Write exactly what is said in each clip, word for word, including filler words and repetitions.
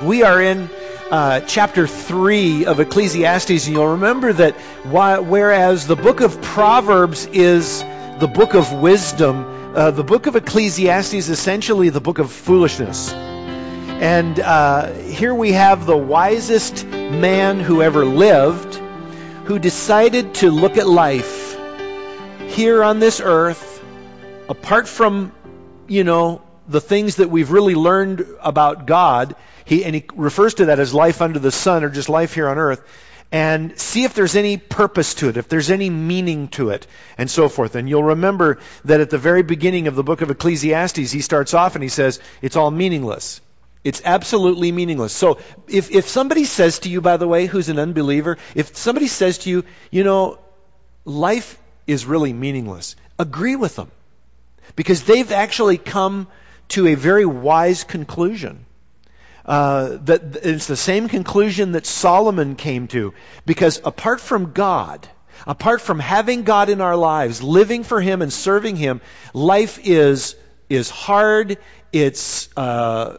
We are in uh, chapter three of Ecclesiastes, and you'll remember that why, whereas the book of Proverbs is the book of wisdom, uh, the book of Ecclesiastes is essentially the book of foolishness. And uh, here we have the wisest man who ever lived, who decided to look at life here on this earth, apart from, you know, the things that we've really learned about God. He, and he refers to that as life under the sun, or just life here on earth, and see if there's any purpose to it, if there's any meaning to it, and so forth. And you'll remember that at the very beginning of the book of Ecclesiastes, he starts off and he says, it's all meaningless. It's absolutely meaningless. So if, if somebody says to you, by the way, who's an unbeliever, if somebody says to you, you know, life is really meaningless, agree with them. Because they've actually come to a very wise conclusion. Uh, that it's the same conclusion that Solomon came to. Because apart from God, apart from having God in our lives, living for Him and serving Him, life is is hard, it's uh,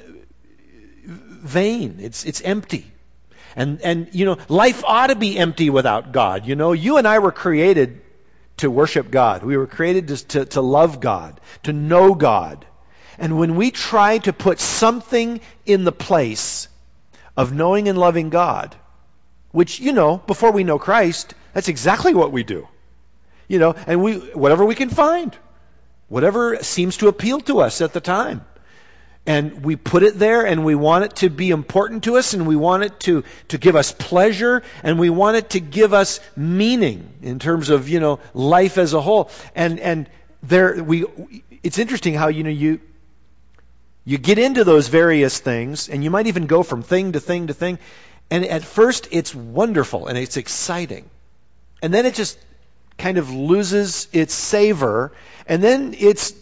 vain, it's it's empty. And and you know, life ought to be empty without God. You know, you and I were created to worship God. We were created to, to, to love God, to know God. And when we try to put something in the place of knowing and loving God, which, you know, before we know Christ, that's exactly what we do. You know, and we, whatever we can find, whatever seems to appeal to us at the time. And we put it there, and we want it to be important to us, and we want it to, to give us pleasure, and we want it to give us meaning in terms of, you know, life as a whole. And and there we it's interesting how, you know, you you get into those various things, and you might even go from thing to thing to thing, and at first it's wonderful and it's exciting. And then it just kind of loses its savor, and then it's,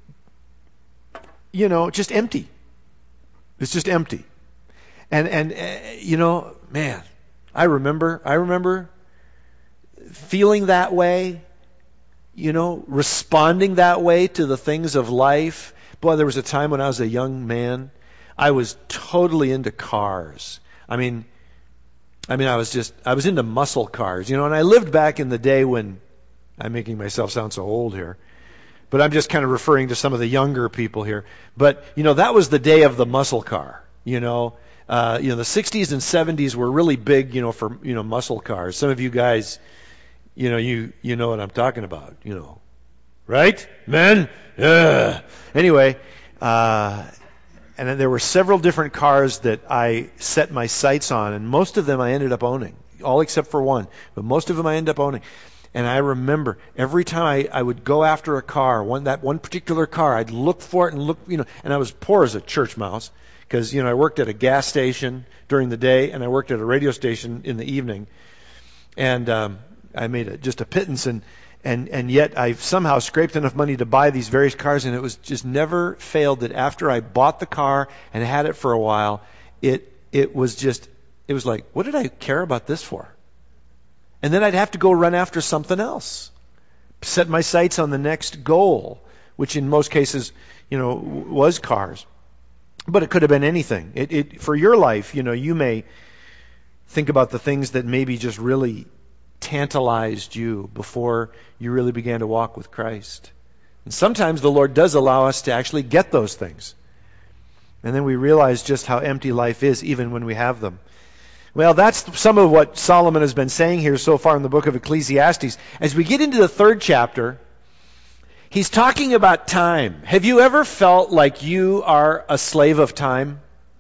you know, just empty. It's just empty. And, and uh, you know, man, I remember, I remember feeling that way, you know, responding that way to the things of life. Boy, there was a time when I was a young man, I was totally into cars. I mean, I mean, I was just, I was into muscle cars, you know, and I lived back in the day when, I'm making myself sound so old here, but I'm just kind of referring to some of the younger people here. But, you know, that was the day of the muscle car, you know. Uh, you know, the sixties and seventies were really big, you know, for, you know, muscle cars. Some of you guys, you know, you, you know what I'm talking about, you know. Right? Men? Yeah. Anyway, uh, and then there were several different cars that I set my sights on, and most of them I ended up owning, all except for one. But most of them I ended up owning. And I remember every time I, I would go after a car, one that one particular car, I'd look for it and look, you know, and I was poor as a church mouse because, you know, I worked at a gas station during the day and I worked at a radio station in the evening, and um, I made a, just a pittance, and and and yet I somehow scraped enough money to buy these various cars, and it was just never failed that after I bought the car and had it for a while, it it was just it was like, what did I care about this for? And then I'd have to go run after something else. Set my sights on the next goal, which in most cases, you know, was cars. But it could have been anything. It, it, for your life, you know, you may think about the things that maybe just really tantalized you before you really began to walk with Christ. And sometimes the Lord does allow us to actually get those things. And then we realize just how empty life is even when we have them. Well, that's some of what Solomon has been saying here so far in the book of Ecclesiastes. As we get into the third chapter, he's talking about time. Have you ever felt like you are a slave of time?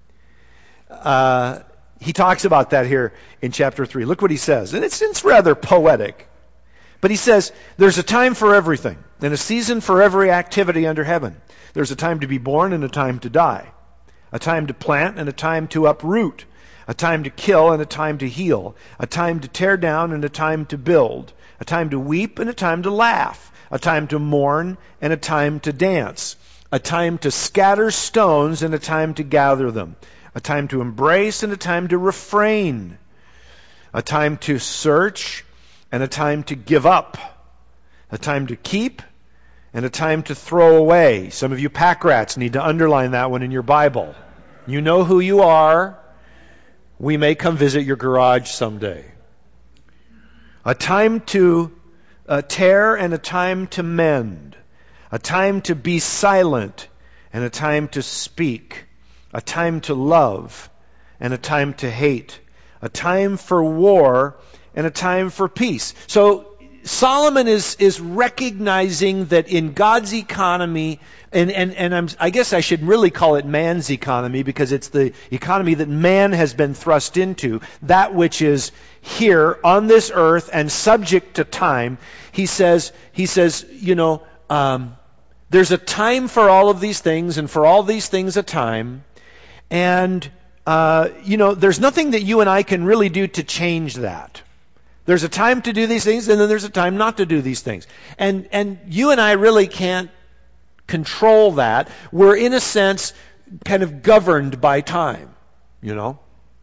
Uh, he talks about that here in chapter three. Look what he says. And it's, it's rather poetic. But he says, there's a time for everything, and a season for every activity under heaven. There's a time to be born and a time to die. A time to plant and a time to uproot. A time to kill and a time to heal. A time to tear down and a time to build. A time to weep and a time to laugh. A time to mourn and a time to dance. A time to scatter stones and a time to gather them. A time to embrace and a time to refrain. A time to search and a time to give up. A time to keep and a time to throw away. Some of you pack rats need to underline that one in your Bible. You know who you are. We may come visit your garage someday. A time to uh, tear and a time to mend. A time to be silent and a time to speak. A time to love and a time to hate. A time for war and a time for peace. So Solomon is, is recognizing that in God's economy, and, and, and I'm, I guess I should really call it man's economy because it's the economy that man has been thrust into, that which is here on this earth and subject to time. He says, he says, you know, um, there's a time for all of these things and for all these things a time. And, uh, you know, there's nothing that you and I can really do to change that. There's a time to do these things, and then there's a time not to do these things. And and you and I really can't control that. We're, in a sense, kind of governed by time, you know.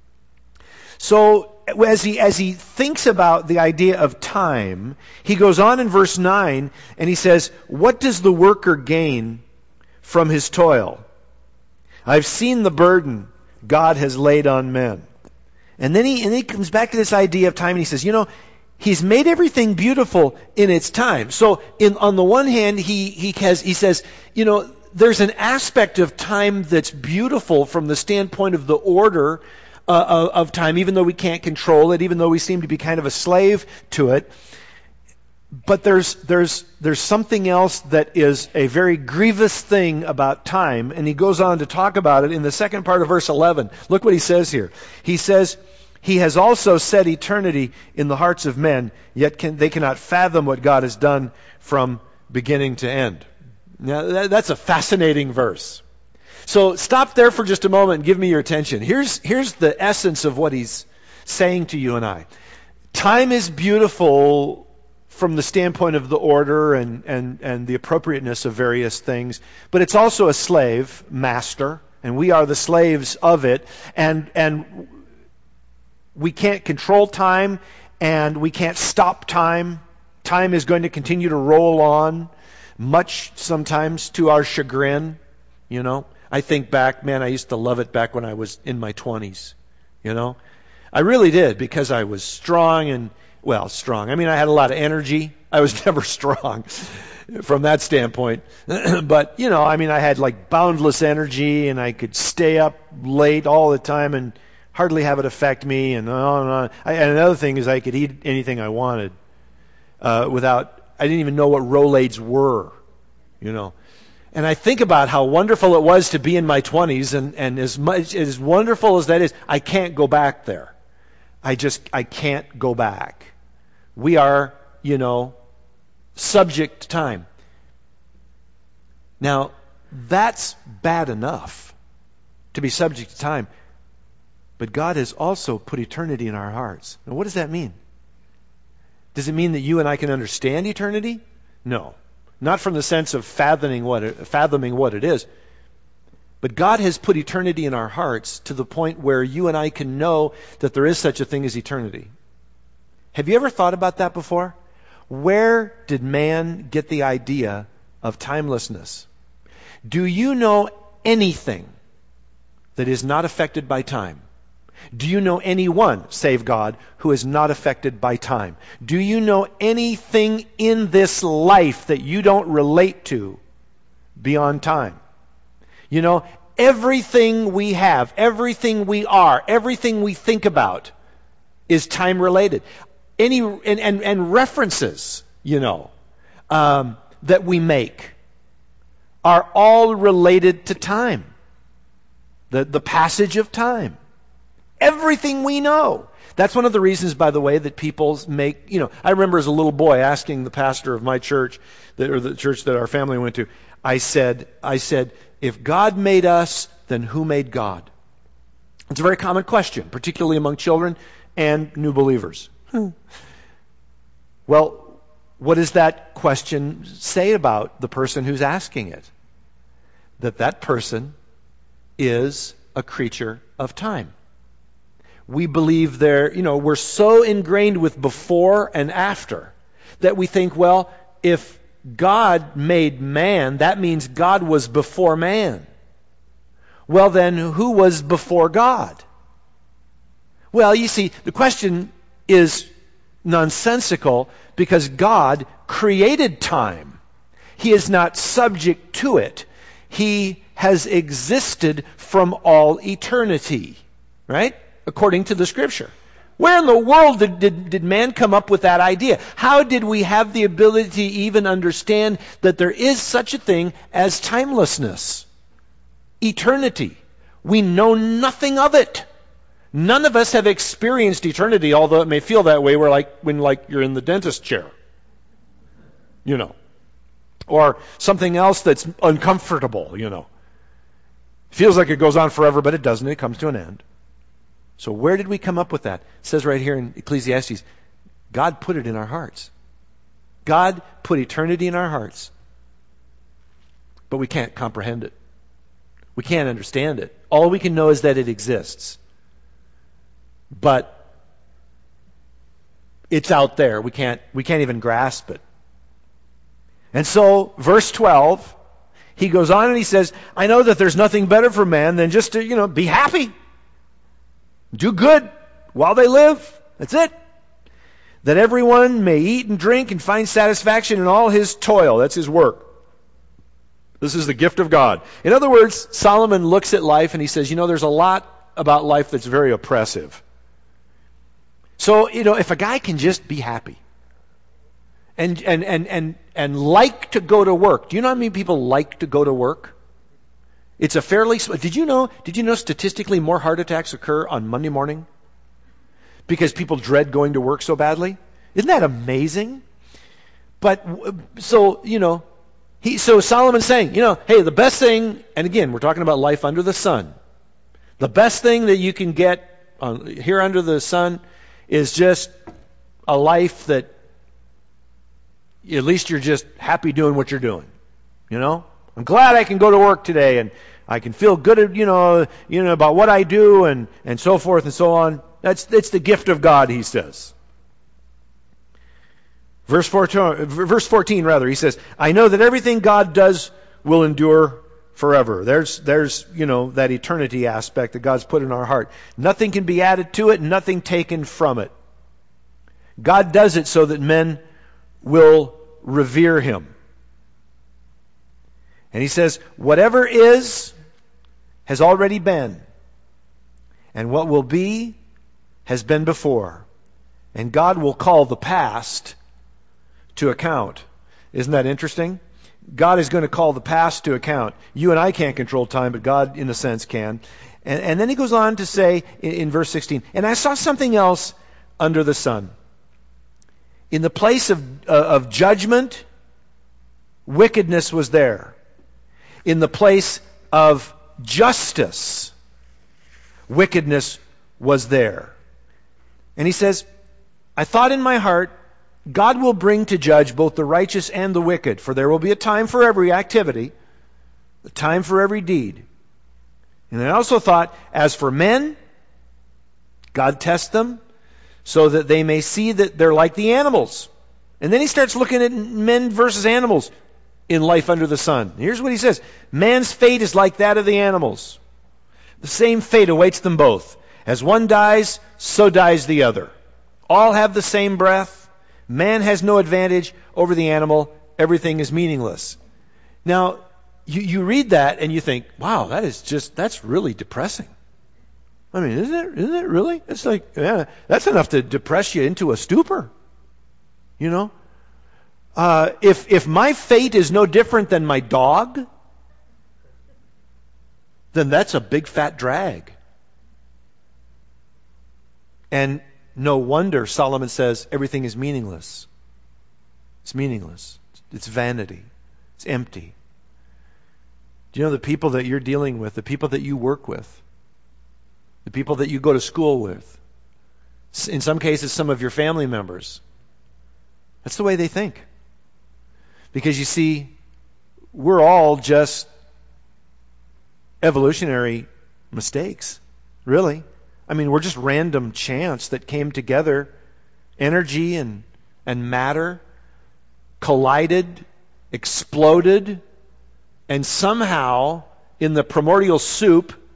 So as he as he thinks about the idea of time, he goes on in verse nine, and he says, "What does the worker gain from his toil? I've seen the burden God has laid on men." And then he and then he comes back to this idea of time, and he says, you know, He's made everything beautiful in its time. So in, on the one hand, he he has he says, you know, there's an aspect of time that's beautiful from the standpoint of the order uh, of, of time, even though we can't control it, even though we seem to be kind of a slave to it. But there's there's there's something else that is a very grievous thing about time, and he goes on to talk about it in the second part of verse eleven. Look what he says here. He says, "He has also set eternity in the hearts of men, yet can, they cannot fathom what God has done from beginning to end." Now that, that's a fascinating verse. So stop there for just a moment and give me your attention. Here's here's the essence of what he's saying to you and I. Time is beautiful from the standpoint of the order and, and, and the appropriateness of various things. But it's also a slave master, and we are the slaves of it. And and we can't control time, and we can't stop time. Time is going to continue to roll on, much sometimes to our chagrin. You know, I think back, man, I used to love it back when I was in my twenties. You know, I really did, because I was strong and Well, strong. I mean, I had a lot of energy. I was never strong from that standpoint. But, you know, I mean, I had like boundless energy, and I could stay up late all the time and hardly have it affect me, and on and on. I, and another thing is I could eat anything I wanted uh, without, I didn't even know what Rolaids were, you know. And I think about how wonderful it was to be in my twenties, and, and as much as wonderful as that is, I can't go back there. I just, I can't go back. We are, you know, subject to time. Now, that's bad enough to be subject to time. But God has also put eternity in our hearts. Now, what does that mean? Does it mean that you and I can understand eternity? No. Not from the sense of fathoming what it, fathoming what it is. But God has put eternity in our hearts to the point where you and I can know that there is such a thing as eternity. Have you ever thought about that before? Where did man get the idea of timelessness? Do you know anything that is not affected by time? Do you know anyone, save God, who is not affected by time? Do you know anything in this life that you don't relate to beyond time? You know, everything we have, everything we are, everything we think about is time related. Any and, and, and references, you know, um, that we make are all related to time. The, the passage of time. Everything we know. That's one of the reasons, by the way, that people make, you know, I remember as a little boy asking the pastor of my church, that, or the church that our family went to, I said, I said, if God made us, then who made God? It's a very common question, particularly among children and new believers. Hmm. Well, what does that question say about the person who's asking it? That that person is a creature of time. We believe there, you know, we're so ingrained with before and after that we think, well, if God made man, that means God was before man. Well then, who was before God? Well, you see, the question is nonsensical because God created time. He is not subject to it. He has existed from all eternity, right? According to the Scripture. Where in the world did, did, did man come up with that idea? How did we have the ability to even understand that there is such a thing as timelessness? Eternity. We know nothing of it. None of us have experienced eternity, although it may feel that way. We're like when like you're in the dentist chair, you know, or something else that's uncomfortable, you know. Feels like it goes on forever, but it doesn't. It comes to an end. So where did we come up with that? It says right here in Ecclesiastes, God put it in our hearts. God put eternity in our hearts, but we can't comprehend it. We can't understand it. All we can know is that it exists. But it's out there. We can't, we can't even grasp it. And so, verse twelve, he goes on and he says, I know that there's nothing better for man than just to, you know, be happy. Do good while they live. That's it. That everyone may eat and drink and find satisfaction in all his toil. That's his work. This is the gift of God. In other words, Solomon looks at life and he says, you know, there's a lot about life that's very oppressive. So, you know, if a guy can just be happy and and and and and like to go to work. Do you know how many people like to go to work? It's a fairly Did you know did you know statistically more heart attacks occur on Monday morning because people dread going to work so badly? Isn't that amazing? But so, you know, he so Solomon's saying, you know, hey, the best thing, and again, we're talking about life under the sun. The best thing that you can get on, here under the sun is just a life that at least you're just happy doing what you're doing. You know? I'm glad I can go to work today and I can feel good, you know, you know about what I do and, and so forth and so on. That's it's the gift of God, he says. Verse fourteen, verse fourteen rather, he says, I know that everything God does will endure forever. There's, there's, you know, that eternity aspect that God's put in our heart. Nothing can be added to it, nothing taken from it. God does it so that men will revere Him. And he says, whatever is, has already been. And what will be, has been before. And God will call the past to account. Isn't that interesting? God is going to call the past to account. You and I can't control time, but God, in a sense, can. And, and then he goes on to say in, in verse sixteen, and I saw something else under the sun. In the place of, uh, of judgment, wickedness was there. In the place of justice, wickedness was there. And he says, I thought in my heart, God will bring to judge both the righteous and the wicked, for there will be a time for every activity, a time for every deed. And I also thought, as for men, God tests them so that they may see that they're like the animals. And then he starts looking at men versus animals in life under the sun. Here's what he says. Man's fate is like that of the animals. The same fate awaits them both. As one dies, so dies the other. All have the same breath. Man has no advantage over the animal. Everything is meaningless. Now, you, you read that and you think, wow, that is just, that's really depressing. I mean, isn't it, isn't it really? It's like, yeah, that's enough to depress you into a stupor. You know? Uh, if, if my fate is no different than my dog, then that's a big fat drag. And no wonder Solomon says everything is meaningless. It's meaningless. It's vanity. It's empty. Do you know the people that you're dealing with, the people that you work with, the people that you go to school with, in some cases some of your family members, that's the way they think. Because you see, we're all just evolutionary mistakes, really. I mean, we're just random chance that came together. Energy and, and matter collided, exploded, and somehow in the primordial soup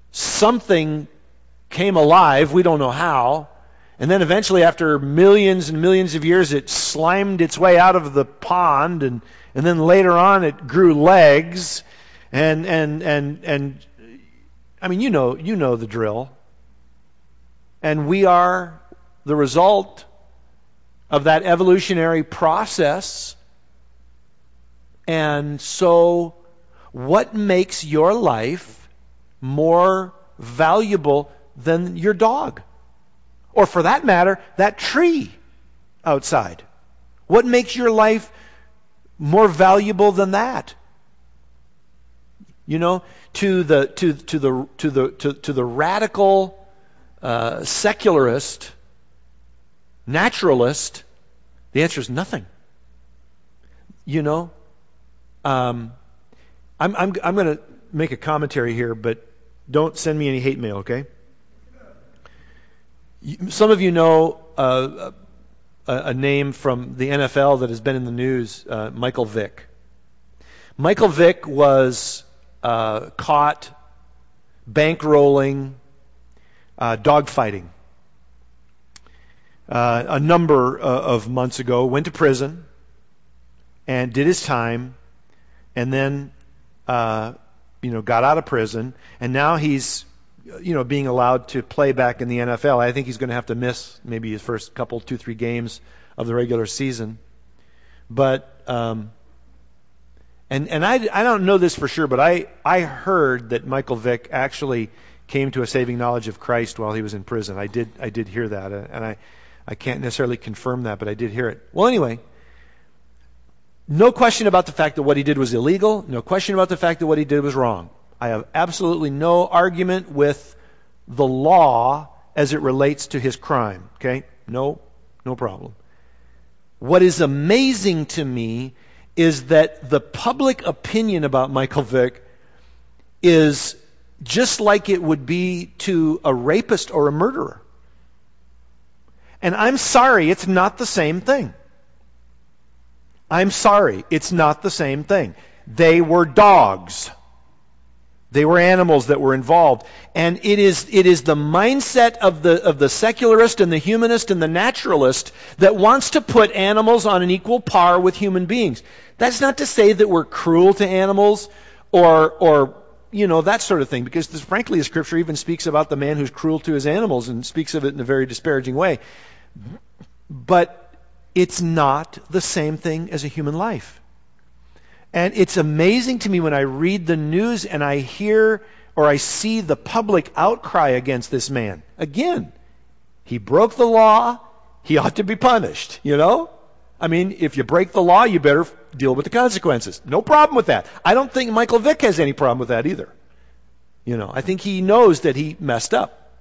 something came alive, we don't know how, and then eventually after millions and millions of years it slimed its way out of the pond, and, and then later on it grew legs, and and and and I mean you know you know the drill. And we are the result of that evolutionary process. And so what makes your life more valuable than your dog? Or for that matter, that tree outside. What makes your life more valuable than that? You know, to the to to the to the to, to the radical uh, secularist, naturalist, the answer is nothing. You know, um, I'm I'm I'm going to make a commentary here, but don't send me any hate mail, okay? Some of you know uh, a, a name from the N F L that has been in the news, uh, Michael Vick. Michael Vick was uh, caught bankrolling uh, dogfighting uh, a number uh, of months ago, went to prison and did his time, and then uh, you know got out of prison, and now he's you know, being allowed to play back in the N F L. I think he's going to have to miss maybe his first couple, two, three games of the regular season. But, um, and and I, I don't know this for sure, but I, I heard that Michael Vick actually came to a saving knowledge of Christ while he was in prison. I did I did hear that, and I, I can't necessarily confirm that, but I did hear it. Well, anyway, no question about the fact that what he did was illegal. No question about the fact that what he did was wrong. I have absolutely no argument with the law as it relates to his crime. Okay? No, no problem. What is amazing to me is that the public opinion about Michael Vick is just like it would be to a rapist or a murderer. And I'm sorry, it's not the same thing. I'm sorry, it's not the same thing. They were dogs. They were animals that were involved. And it is it is the mindset of the of the secularist and the humanist and the naturalist that wants to put animals on an equal par with human beings. That's not to say that we're cruel to animals or or you know that sort of thing, because this, frankly the scripture even speaks about the man who's cruel to his animals and speaks of it in a very disparaging way. But it's not the same thing as a human life. And it's amazing to me when I read the news and I hear or I see the public outcry against this man. Again, he broke the law. He ought to be punished, you know? I mean, if you break the law, you better deal with the consequences. No problem with that. I don't think Michael Vick has any problem with that either. You know, I think he knows that he messed up.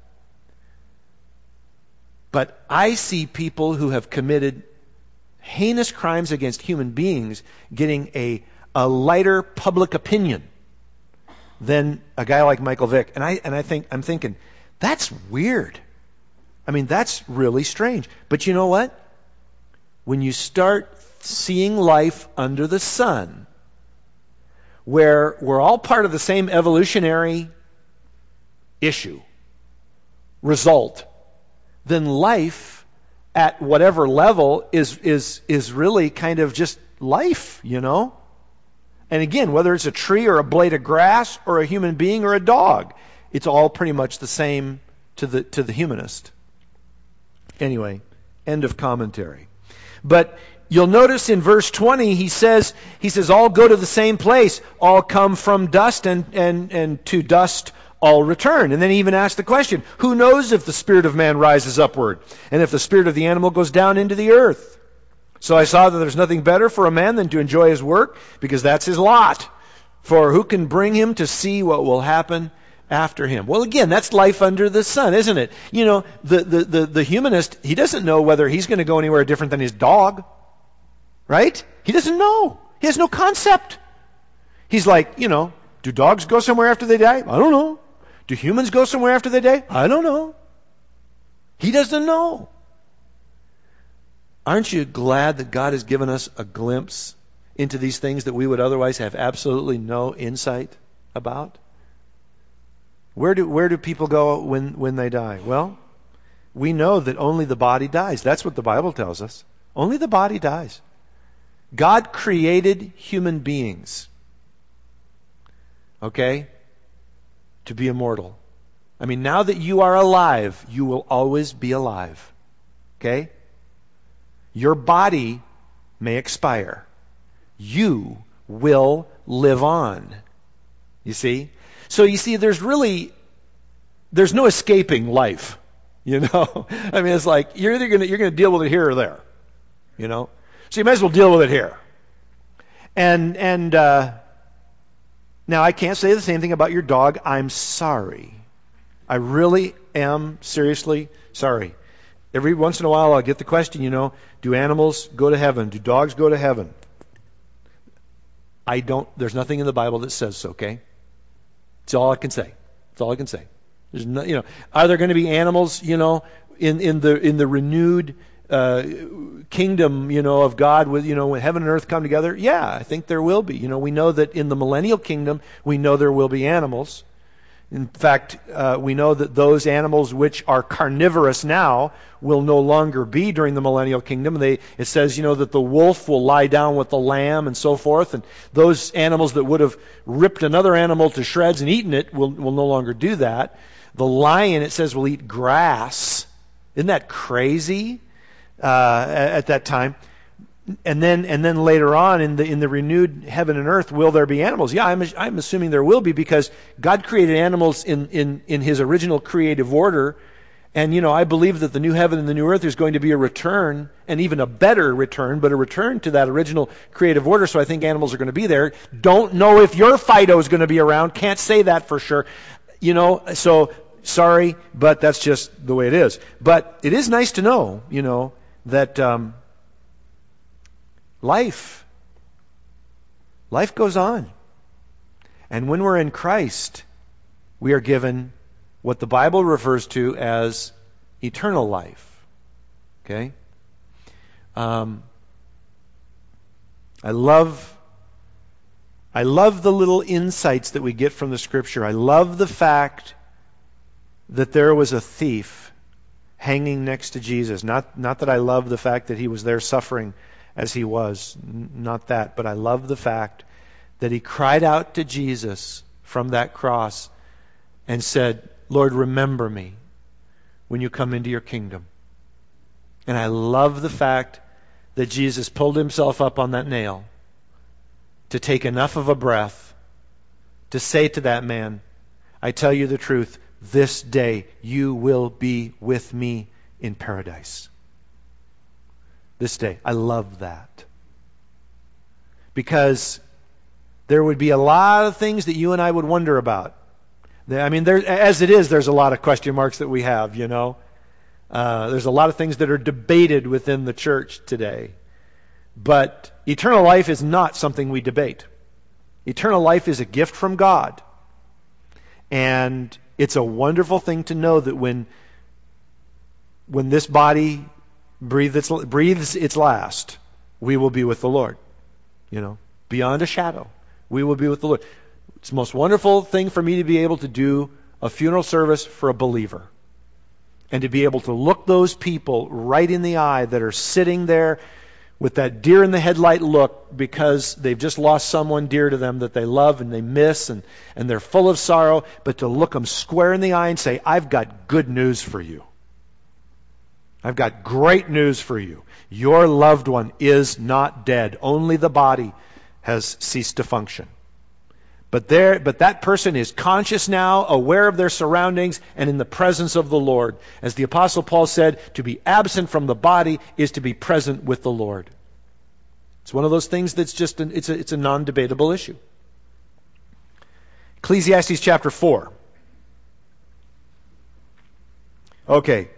But I see people who have committed heinous crimes against human beings getting a a lighter public opinion than a guy like Michael Vick. And I and I think I'm thinking, that's weird. I mean, that's really strange. But you know what? When you start seeing life under the sun, where we're all part of the same evolutionary issue, result, then life at whatever level is is is really kind of just life, you know? And again, whether it's a tree or a blade of grass or a human being or a dog, it's all pretty much the same to the to the humanist. Anyway, end of commentary. But you'll notice in verse twenty, he says, he says, all go to the same place, all come from dust, and, and, and to dust all return. And then he even asks the question, who knows if the spirit of man rises upward, and if the spirit of the animal goes down into the earth? So I saw that there's nothing better for a man than to enjoy his work, because that's his lot. For who can bring him to see what will happen after him? Well, again, that's life under the sun, isn't it? You know, the, the, the, the humanist, he doesn't know whether he's going to go anywhere different than his dog. Right? He doesn't know. He has no concept. He's like, you know, do dogs go somewhere after they die? I don't know. Do humans go somewhere after they die? I don't know. He doesn't know. Aren't you glad that God has given us a glimpse into these things that we would otherwise have absolutely no insight about? Where do where do people go when, when they die? Well, we know that only the body dies. That's what the Bible tells us. Only the body dies. God created human beings, okay, to be immortal. I mean, now that you are alive, you will always be alive. Okay? Your body may expire. You will live on. You see? So you see, there's really, there's no escaping life. You know? I mean, it's like, you're either gonna, you're gonna deal with it here or there. You know? So you might as well deal with it here. And, and, uh, now I can't say the same thing about your dog. I'm sorry. I really am seriously sorry. Every once in a while I'll get the question, you know, do animals go to heaven? Do dogs go to heaven? I don't, there's nothing in the Bible that says so, okay? That's all I can say. That's all I can say. There's no, you know, are there going to be animals, you know, in, in the in the renewed uh, kingdom, you know, of God with, you know, when heaven and earth come together? Yeah, I think there will be. You know, we know that in the millennial kingdom, we know there will be animals. In fact, uh, we know that those animals which are carnivorous now will no longer be during the millennial kingdom. They, it says, you know, that the wolf will lie down with the lamb and so forth. And those animals that would have ripped another animal to shreds and eaten it will, will no longer do that. The lion, it says, will eat grass. Isn't that crazy uh, at that time? And then, and then later on in the in the renewed heaven and earth, will there be animals? Yeah, I'm I'm assuming there will be, because God created animals in in in His original creative order, and you know I believe that the new heaven and the new earth is going to be a return, and even a better return, but a return to that original creative order. So I think animals are going to be there. Don't know if your Fido is going to be around. Can't say that for sure. You know, so sorry, but that's just the way it is. But it is nice to know, you know, that. Um, Life. Life goes on. And when we're in Christ, we are given what the Bible refers to as eternal life. Okay? Um, I love I love the little insights that we get from the Scripture. I love the fact that there was a thief hanging next to Jesus. Not, not that I love the fact that he was there suffering as he was. Not that. But I love the fact that he cried out to Jesus from that cross and said, Lord, remember me when you come into your kingdom. And I love the fact that Jesus pulled himself up on that nail to take enough of a breath to say to that man, I tell you the truth, this day you will be with me in paradise. This day. I love that. Because there would be a lot of things that you and I would wonder about. I mean, there, as it is, there's a lot of question marks that we have, you know. Uh, there's a lot of things that are debated within the church today. But eternal life is not something we debate. Eternal life is a gift from God. And it's a wonderful thing to know that when, when this body breathes its, breathes its last, we will be with the Lord. You know, beyond a shadow, we will be with the Lord. It's the most wonderful thing for me to be able to do a funeral service for a believer. And to be able to look those people right in the eye that are sitting there with that deer in the headlight look because they've just lost someone dear to them that they love and they miss and, and they're full of sorrow, but to look them square in the eye and say, I've got good news for you. I've got great news for you. Your loved one is not dead. Only the body has ceased to function. But there, but that person is conscious now, aware of their surroundings, and in the presence of the Lord. As the Apostle Paul said, to be absent from the body is to be present with the Lord. It's one of those things that's just an, it's a, it's a non-debatable issue. Ecclesiastes chapter four. Okay.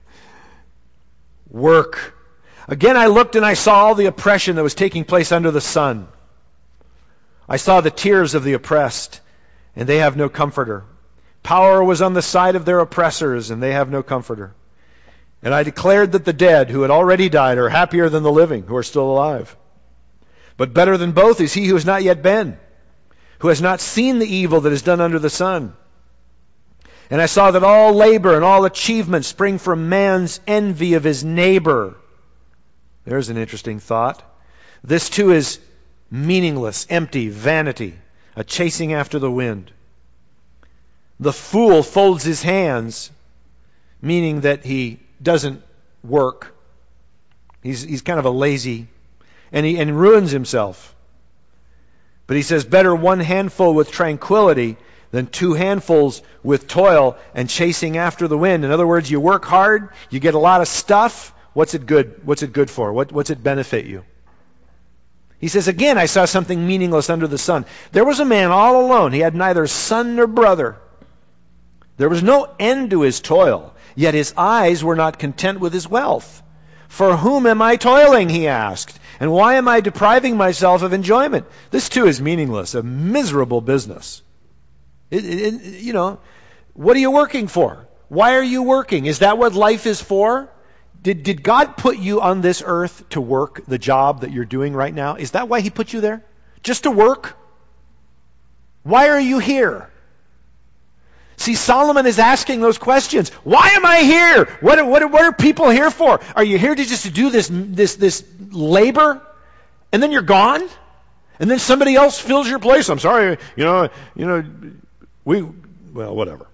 Work. Again I looked and I saw all the oppression that was taking place under the sun. I saw the tears of the oppressed, and they have no comforter. Power was on the side of their oppressors, and they have no comforter. And I declared that the dead who had already died are happier than the living who are still alive. But better than both is he who has not yet been, who has not seen the evil that is done under the sun. And I saw that all labor and all achievement spring from man's envy of his neighbor. There's an interesting thought. This too is meaningless, empty, vanity, a chasing after the wind. The fool folds his hands, meaning that he doesn't work. He's, he's kind of a lazy, and he and ruins himself. But he says, better one handful with tranquility than two handfuls with toil and chasing after the wind. In other words, you work hard, you get a lot of stuff. What's it good? What's it good for? What, what's it benefit you? He says, again, I saw something meaningless under the sun. There was a man all alone. He had neither son nor brother. There was no end to his toil, yet his eyes were not content with his wealth. For whom am I toiling, he asked, and why am I depriving myself of enjoyment? This too is meaningless, a miserable business. It, it, you know, what are you working for? Why are you working? Is that what life is for? Did, did God put you on this earth to work the job that you're doing right now? Is that why He put you there? Just to work? Why are you here? See, Solomon is asking those questions. Why am I here? What, what, what are people here for? Are you here to just to do this, this, this labor? And then you're gone? And then somebody else fills your place? I'm sorry, you know, you know, we, well, whatever.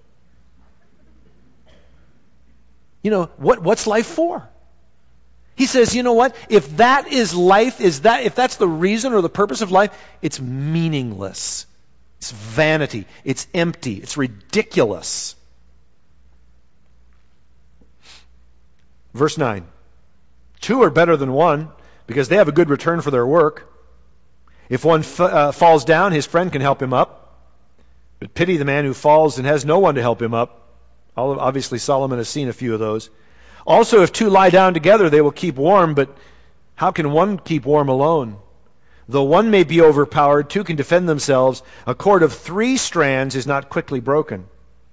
You know, what, what's life for? He says, you know what? If that is life, is that, if that's the reason or the purpose of life, it's meaningless. It's vanity. It's empty. It's ridiculous. Verse nine. Two are better than one because they have a good return for their work. If one f- uh, falls down, his friend can help him up. But pity the man who falls and has no one to help him up. Obviously, Solomon has seen a few of those. Also, if two lie down together, they will keep warm, but how can one keep warm alone? Though one may be overpowered, two can defend themselves. A cord of three strands is not quickly broken.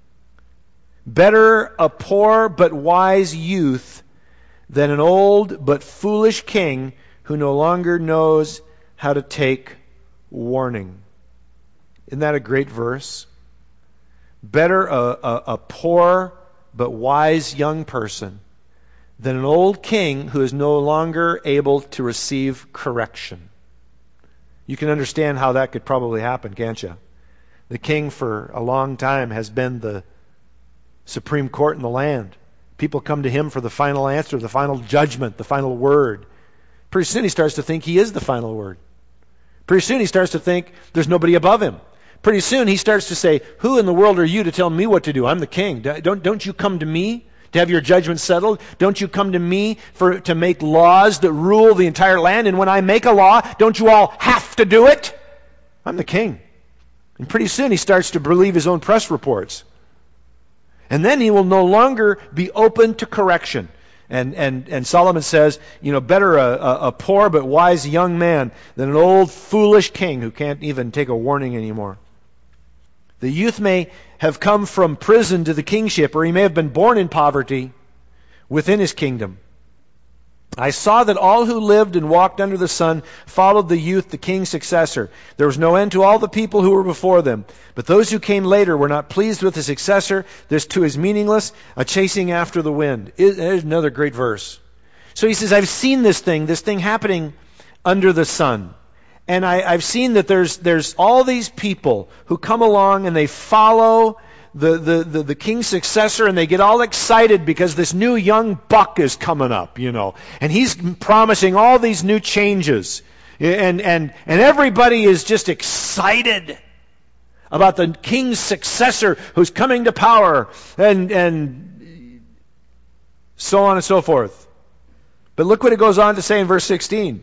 Better a poor but wise youth than an old but foolish king who no longer knows how to take warning. Isn't that a great verse? Better a, a, a poor but wise young person than an old king who is no longer able to receive correction. You can understand how that could probably happen, can't you? The king for a long time has been the supreme court in the land. People come to him for the final answer, the final judgment, the final word. Pretty soon he starts to think he is the final word. Pretty soon he starts to think there's nobody above him. Pretty soon he starts to say, who in the world are you to tell me what to do? I'm the king. Don't, don't you come to me to have your judgment settled? Don't you come to me for to make laws that rule the entire land? And when I make a law, don't you all have to do it? I'm the king. And pretty soon he starts to believe his own press reports. And then he will no longer be open to correction. And and and Solomon says, you know, better a, a, a poor but wise young man than an old foolish king who can't even take a warning anymore. The youth may have come from prison to the kingship, or he may have been born in poverty within his kingdom. I saw that all who lived and walked under the sun followed the youth, the king's successor. There was no end to all the people who were before them. But those who came later were not pleased with the successor. This too is meaningless, a chasing after the wind. There's another great verse. So he says, I've seen this thing, this thing happening under the sun. And I, I've seen that there's there's all these people who come along and they follow the, the, the, the king's successor, and they get all excited because this new young buck is coming up, you know. And he's promising all these new changes. And, and, and everybody is just excited about the king's successor who's coming to power, and, and so on and so forth. But look what it goes on to say in verse sixteen.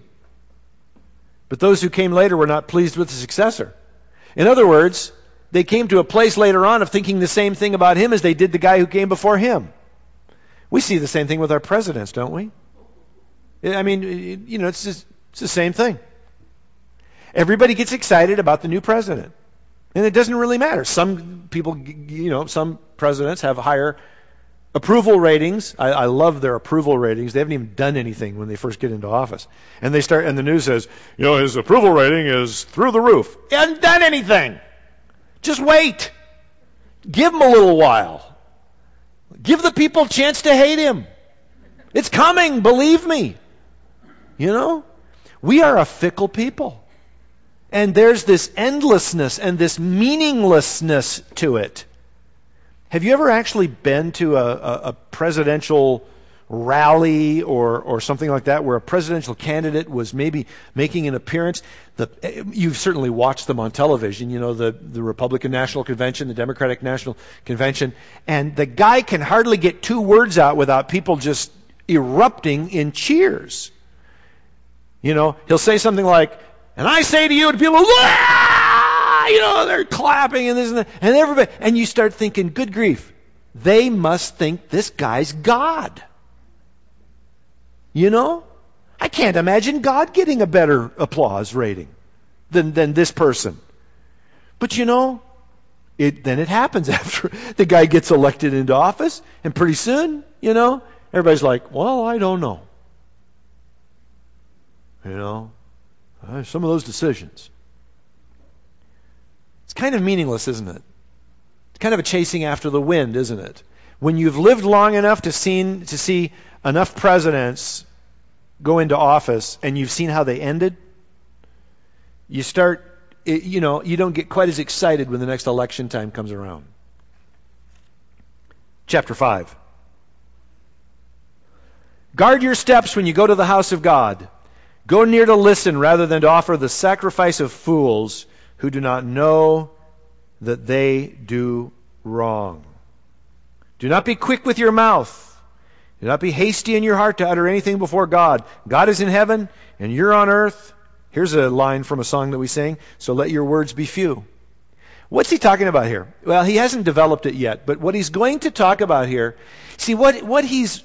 But those who came later were not pleased with the successor. In other words, they came to a place later on of thinking the same thing about him as they did the guy who came before him. We see the same thing with our presidents, don't we? I mean, you know, it's just, it's the same thing. Everybody gets excited about the new president. And it doesn't really matter. Some people, you know, some presidents have higher approval ratings. I, I love their approval ratings. They haven't even done anything when they first get into office. And they start, and the news says, you know, his approval rating is through the roof. He hasn't done anything. Just wait. Give him a little while. Give the people a chance to hate him. It's coming, believe me. You know? We are a fickle people. And there's this endlessness and this meaninglessness to it. Have you ever actually been to a, a, a presidential rally or, or something like that where a presidential candidate was maybe making an appearance? The, you've certainly watched them on television, you know, the, the Republican National Convention, the Democratic National Convention, and the guy can hardly get two words out without people just erupting in cheers. You know, he'll say something like, and I say to you, and people, ah! You know, they're clapping and this and that, and everybody, and you start thinking, good grief, they must think this guy's God. You know? I can't imagine God getting a better applause rating than, than this person. But you know, it, then it happens after the guy gets elected into office, and pretty soon, you know, everybody's like, well, I don't know. You know, uh, some of those decisions. It's kind of meaningless, isn't it? It's kind of a chasing after the wind, isn't it? When you've lived long enough to seen to see enough presidents go into office and you've seen how they ended, you start, you know, you don't get quite as excited when the next election time comes around. Chapter five. Guard your steps when you go to the house of God. Go near to listen rather than to offer the sacrifice of fools who do not know that they do wrong. Do not be quick with your mouth. Do not be hasty in your heart to utter anything before God. God is in heaven and you're on earth. Here's a line from a song that we sing. So let your words be few. What's he talking about here? Well, he hasn't developed it yet, but what he's going to talk about here, see what what he's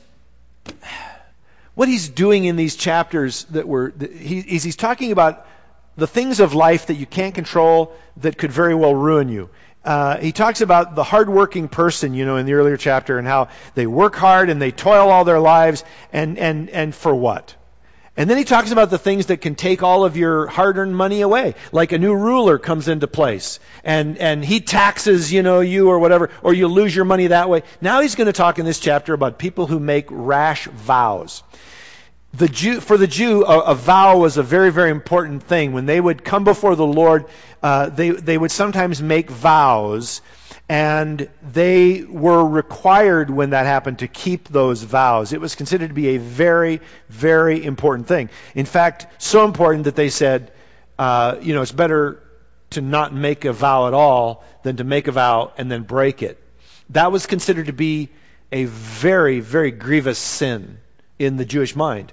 what he's doing in these chapters that were he, is he's talking about the things of life that you can't control that could very well ruin you. Uh, he talks about the hardworking person, you know, in the earlier chapter, and how they work hard and they toil all their lives, and, and, and for what? And then he talks about the things that can take all of your hard-earned money away, like a new ruler comes into place, and, and he taxes, you know, you or whatever, or you lose your money that way. Now he's going to talk in this chapter about people who make rash vows. The Jew, for the Jew, a, a vow was a very, very important thing. When they would come before the Lord, uh, they they would sometimes make vows, and they were required when that happened to keep those vows. It was considered to be a very, very important thing. In fact, so important that they said, uh, you know, it's better to not make a vow at all than to make a vow and then break it. That was considered to be a very, very grievous sin in the Jewish mind.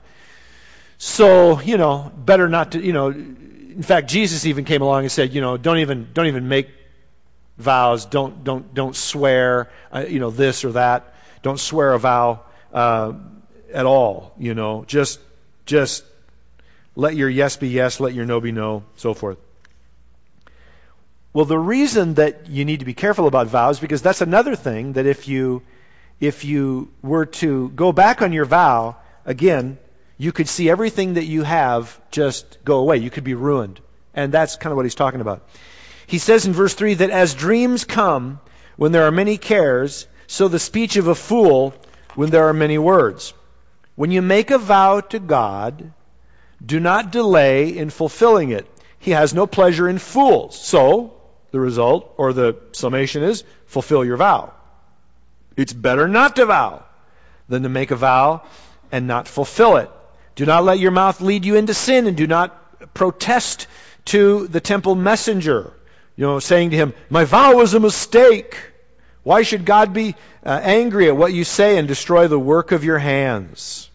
So, you know, better not to, you know, in fact, Jesus even came along and said, you know, don't even, don't even make vows, don't, don't, don't swear, uh, you know, this or that, don't swear a vow, uh, at all, you know, just, just let your yes be yes, let your no be no, so forth. Well, the reason that you need to be careful about vows, because that's another thing that if you, if you were to go back on your vow, again, you could see everything that you have just go away. You could be ruined. And that's kind of what he's talking about. He says in verse three that as dreams come when there are many cares, so the speech of a fool when there are many words. When you make a vow to God, do not delay in fulfilling it. He has no pleasure in fools. So, the result, or the summation is, fulfill your vow. It's better not to vow than to make a vow and not fulfill it. Do not let your mouth lead you into sin, and do not protest to the temple messenger, you know, saying to him, my vow was a mistake. Why should God be uh, angry at what you say and destroy the work of your hands?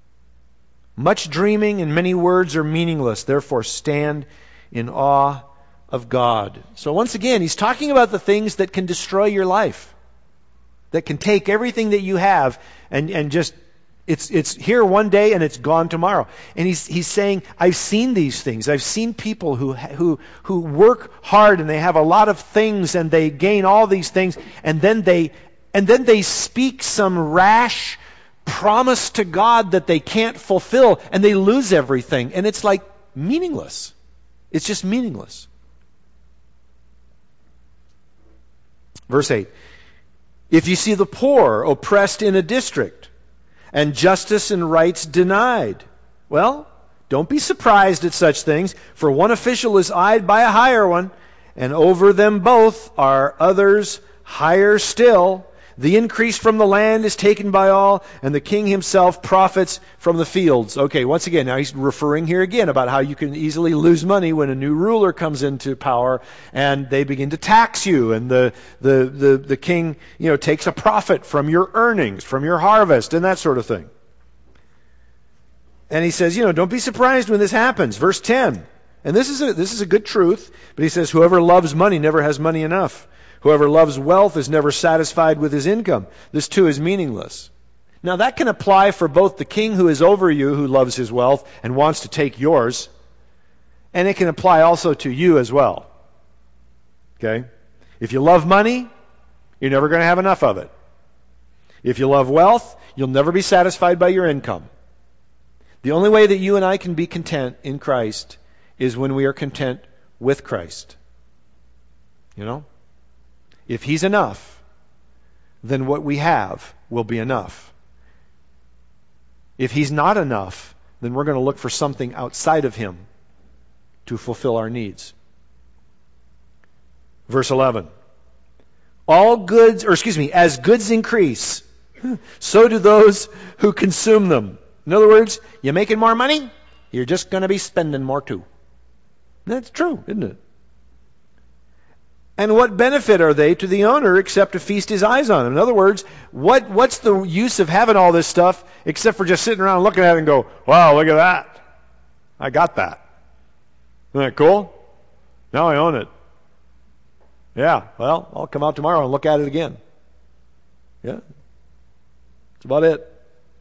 Much dreaming and many words are meaningless. Therefore, stand in awe of God. So once again, he's talking about the things that can destroy your life, that can take everything that you have and, and just It's it's here one day and it's gone tomorrow. And he's he's saying, I've seen these things. I've seen people who who who work hard and they have a lot of things and they gain all these things, and then they and then they speak some rash promise to God that they can't fulfill, and they lose everything, and it's like meaningless. It's just meaningless. Verse eight. If you see the poor oppressed in a district, and justice and rights denied, well, don't be surprised at such things, for one official is eyed by a higher one, and over them both are others higher still. The increase from the land is taken by all, and the king himself profits from the fields. Okay, once again, now he's referring here again about how you can easily lose money when a new ruler comes into power and they begin to tax you, and the, the, the, the king, you know, takes a profit from your earnings, from your harvest, and that sort of thing. And he says, you know, don't be surprised when this happens. Verse ten. And this is a, this is a good truth, but he says, whoever loves money never has money enough. Whoever loves wealth is never satisfied with his income. This too is meaningless. Now that can apply for both the king who is over you, who loves his wealth and wants to take yours, and it can apply also to you as well. Okay? If you love money, you're never going to have enough of it. If you love wealth, you'll never be satisfied by your income. The only way that you and I can be content in Christ is when we are content with Christ. You know? If He's enough, then what we have will be enough. If He's not enough, then we're going to look for something outside of Him to fulfill our needs. Verse eleven. All goods, or excuse me, as goods increase, so do those who consume them. In other words, you're making more money, you're just going to be spending more too. That's true, isn't it? And what benefit are they to the owner except to feast his eyes on them? In other words, what, what's the use of having all this stuff except for just sitting around looking at it and go, wow, look at that. I got that. Isn't that cool? Now I own it. Yeah, well, I'll come out tomorrow and look at it again. Yeah. That's about it.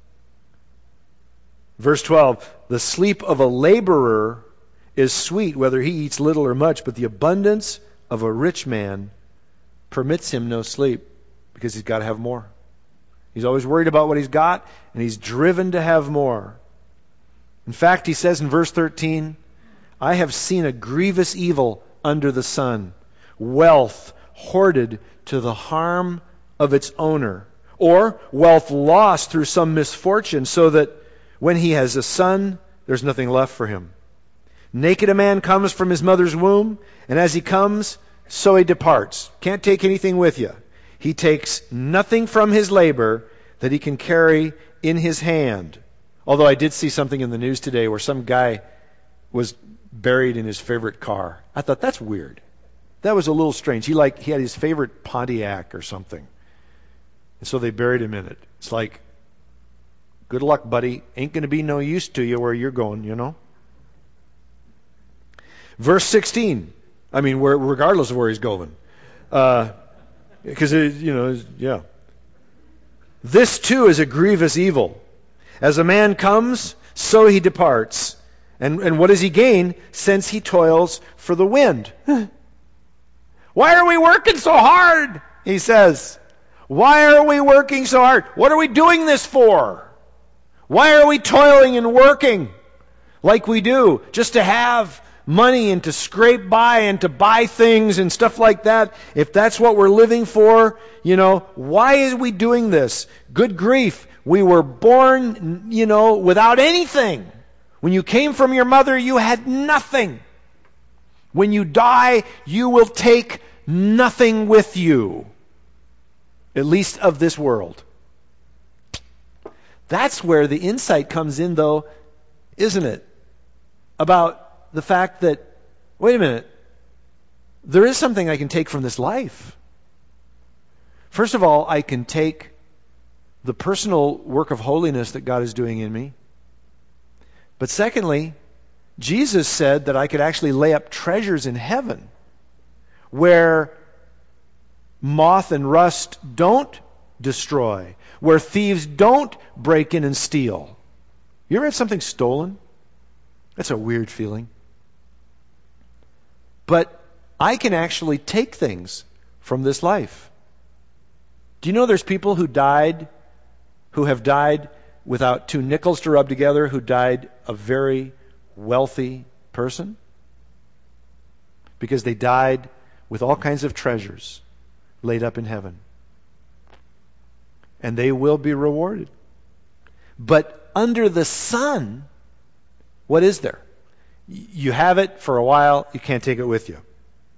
Verse twelve, the sleep of a laborer is sweet, whether he eats little or much, but the abundance of a rich man permits him no sleep, because he's got to have more. He's always worried about what he's got, and he's driven to have more. In fact, he says in verse thirteen, I have seen a grievous evil under the sun, wealth hoarded to the harm of its owner, or wealth lost through some misfortune, so that when he has a son, there's nothing left for him. Naked a man comes from his mother's womb, and as he comes, so he departs. Can't take anything with you. He takes nothing from his labor that he can carry in his hand. Although I did see something in the news today where some guy was buried in his favorite car. I thought, that's weird. That was a little strange. He like he had his favorite Pontiac or something. And so they buried him in it. It's like, good luck, buddy. Ain't going to be no use to you where you're going, you know. Verse sixteen. I mean, where, regardless of where he's going. Because, uh, you know, yeah. This too is a grievous evil. As a man comes, so he departs. And, and what does he gain? Since he toils for the wind. Why are we working so hard? He says. Why are we working so hard? What are we doing this for? Why are we toiling and working like we do? Just to have money and to scrape by and to buy things and stuff like that. If that's what we're living for, you know, why are we doing this? Good grief. We were born, you know, without anything. When you came from your mother, you had nothing. When you die, you will take nothing with you. At least of this world. That's where the insight comes in, though, isn't it? About the fact that, wait a minute, there is something I can take from this life. First of all, I can take the personal work of holiness that God is doing in me. But secondly, Jesus said that I could actually lay up treasures in heaven where moth and rust don't destroy, where thieves don't break in and steal. You ever had something stolen? That's a weird feeling. But I can actually take things from this life. Do you know there's people who died, who have died without two nickels to rub together, who died a very wealthy person? Because they died with all kinds of treasures laid up in heaven. And they will be rewarded. But under the sun, what is there? You have it for a while, you can't take it with you.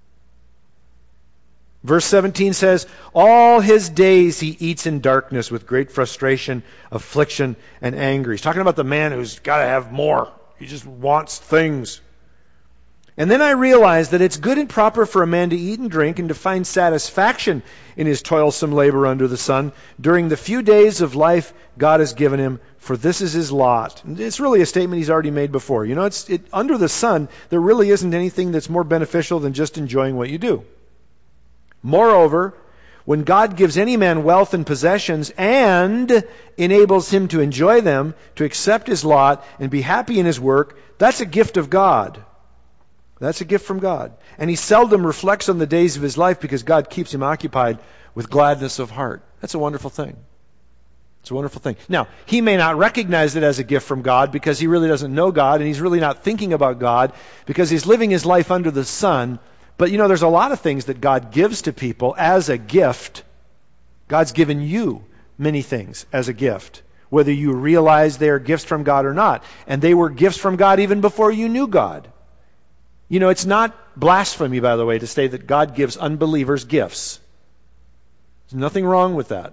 Verse seventeen says, all his days he eats in darkness with great frustration, affliction, and anger. He's talking about the man who's got to have more. He just wants things. And then I realized that it's good and proper for a man to eat and drink and to find satisfaction in his toilsome labor under the sun during the few days of life God has given him, for this is his lot. And it's really a statement he's already made before. You know, it's it, under the sun, there really isn't anything that's more beneficial than just enjoying what you do. Moreover, when God gives any man wealth and possessions and enables him to enjoy them, to accept his lot and be happy in his work, that's a gift of God. That's a gift from God. And he seldom reflects on the days of his life because God keeps him occupied with gladness of heart. That's a wonderful thing. It's a wonderful thing. Now, he may not recognize it as a gift from God because he really doesn't know God and he's really not thinking about God because he's living his life under the sun. But you know, there's a lot of things that God gives to people as a gift. God's given you many things as a gift, whether you realize they are gifts from God or not. And they were gifts from God even before you knew God. You know, it's not blasphemy, by the way, to say that God gives unbelievers gifts. There's nothing wrong with that.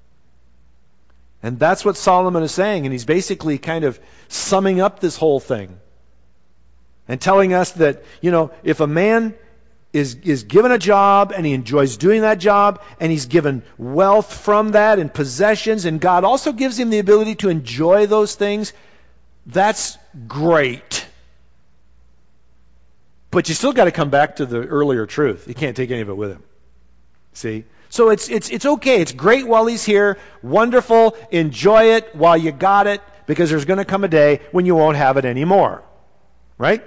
And that's what Solomon is saying, and he's basically kind of summing up this whole thing and telling us that, you know, if a man is is given a job and he enjoys doing that job and he's given wealth from that and possessions, and God also gives him the ability to enjoy those things, that's great. But you still got to come back to the earlier truth. You can't take any of it with him. See? So it's it's it's okay. It's great while he's here. Wonderful. Enjoy it while you got it, because there's going to come a day when you won't have it anymore. Right?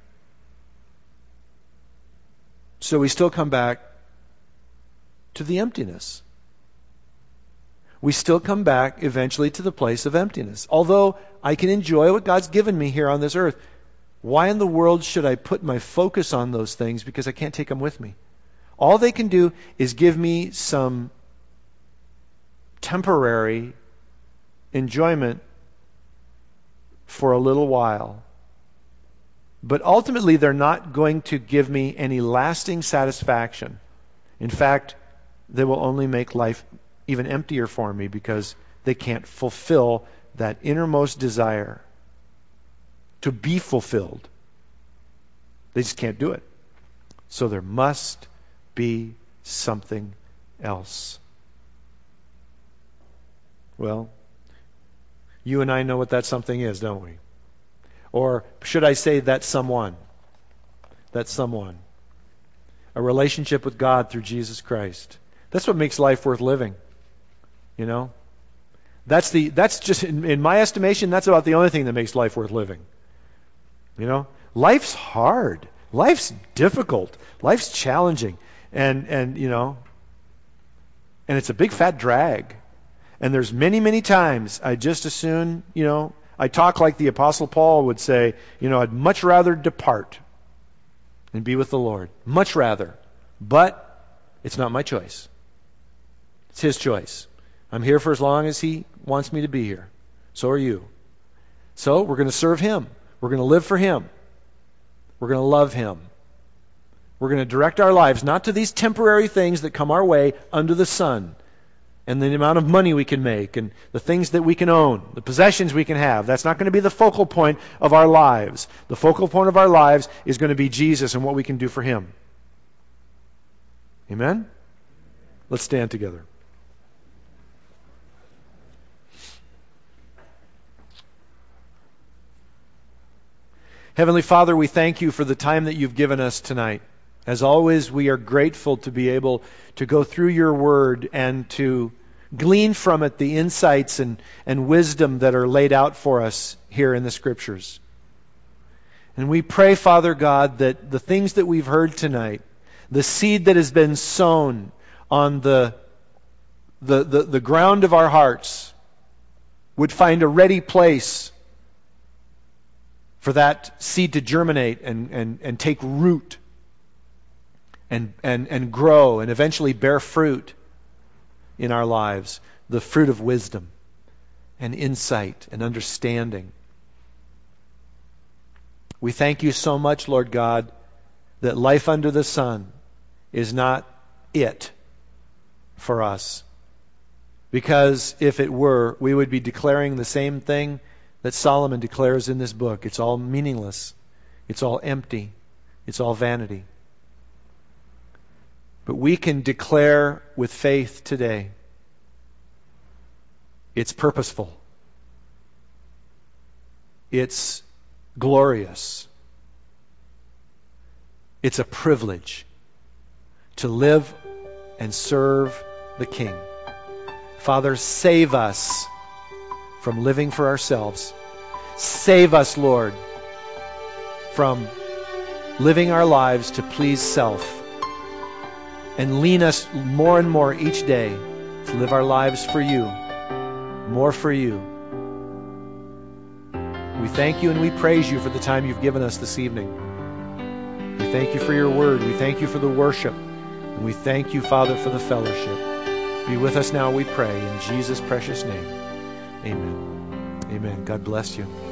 So we still come back to the emptiness. We still come back eventually to the place of emptiness. Although I can enjoy what God's given me here on this earth, why in the world should I put my focus on those things because I can't take them with me? All they can do is give me some temporary enjoyment for a little while. But ultimately, they're not going to give me any lasting satisfaction. In fact, they will only make life even emptier for me because they can't fulfill that innermost desire to be fulfilled. They just can't do it. So there must be something else. Well, you and I know what that something is, don't we? Or should I say that someone? That someone. A relationship with God through Jesus Christ. That's what makes life worth living. You know? That's the that's just in, in my estimation, that's about the only thing that makes life worth living. You know? Life's hard. Life's difficult. Life's challenging. And and you know, and it's a big fat drag. And there's many, many times I just as soon, you know, I talk like the Apostle Paul would say, you know, I'd much rather depart and be with the Lord. Much rather. But it's not my choice. It's His choice. I'm here for as long as He wants me to be here. So are you. So we're going to serve Him. We're going to live for Him. We're going to love Him. We're going to direct our lives not to these temporary things that come our way under the sun, and the amount of money we can make, and the things that we can own, the possessions we can have. That's not going to be the focal point of our lives. The focal point of our lives is going to be Jesus and what we can do for Him. Amen? Let's stand together. Heavenly Father, we thank You for the time that You've given us tonight. As always, we are grateful to be able to go through Your Word and to glean from it the insights and, and wisdom that are laid out for us here in the Scriptures. And we pray, Father God, that the things that we've heard tonight, the seed that has been sown on the, the, the, the ground of our hearts, would find a ready place for that seed to germinate and, and, and take root and, and, and grow and eventually bear fruit in our lives, the fruit of wisdom and insight and understanding. We thank you so much, Lord God, that life under the sun is not it for us. Because if it were, we would be declaring the same thing that Solomon declares in this book. It's all meaningless. It's all empty. It's all vanity. But we can declare with faith today, it's purposeful. It's glorious. It's a privilege to live and serve the King. Father, save us from living for ourselves. Save us, Lord, from living our lives to please self. And lean us more and more each day to live our lives for you, more for you. We thank you and we praise you for the time you've given us this evening. We thank you for your word. We thank you for the worship. And we thank you, Father, for the fellowship. Be with us now, we pray, in Jesus' precious name. Amen. Amen. God bless you.